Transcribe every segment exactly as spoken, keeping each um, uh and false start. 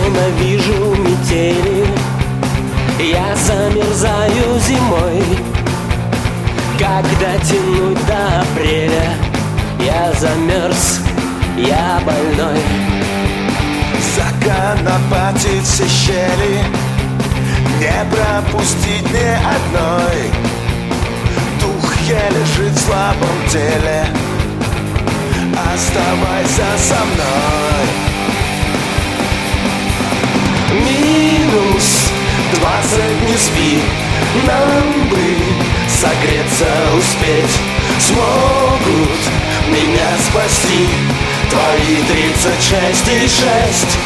ненавижу метели, я замерзаю зимой. Когда тянуть до апреля, я замерз, я больной. Законопатить все щели, не пропустить ни одной. Дух еле лежит в слабом теле, оставайся со мной. Минус двадцать, не спи, нам бы согреться успеть. Смогут меня спасти твои тридцать шесть и шесть.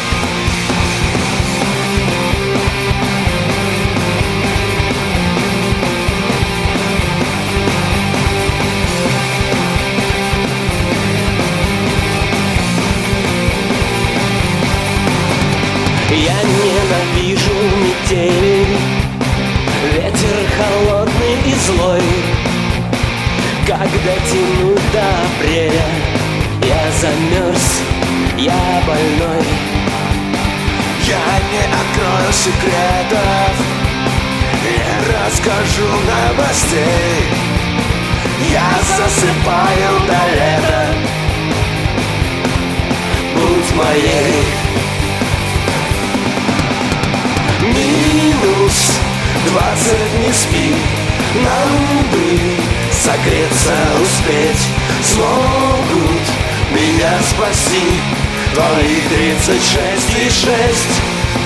Я ненавижу метели, ветер холодный и злой. Когда тянуть до апреля, я замерз, я больной. Я не открою секретов, не расскажу новостей. Я засыпаю до лета, будь моей. Минус двадцать, не спи, нам бы согреться успеть. Смогут меня спасти твои тридцать шесть и шесть.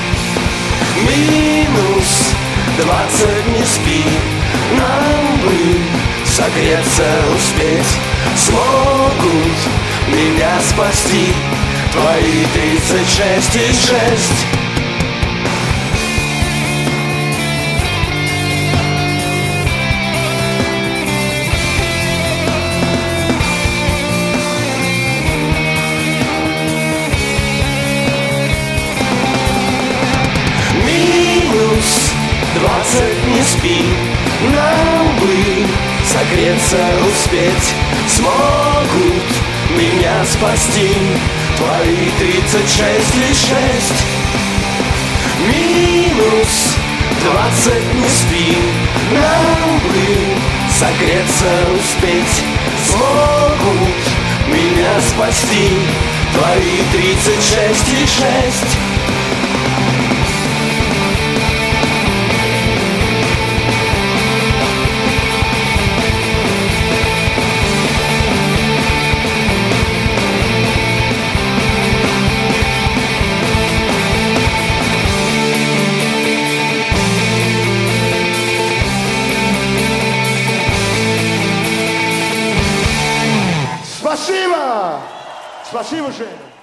Минус двадцать, не спи, нам бы согреться успеть. Смогут меня спасти твои тридцать шесть и шесть. Двадцать, не спи, нам бы согреться успеть. Смогут меня спасти твои тридцать шесть и шесть. Минус двадцать, не спи, нам бы согреться успеть. Смогут меня спасти твои тридцать шесть и шесть. Спасибо! Спасибо, Женя!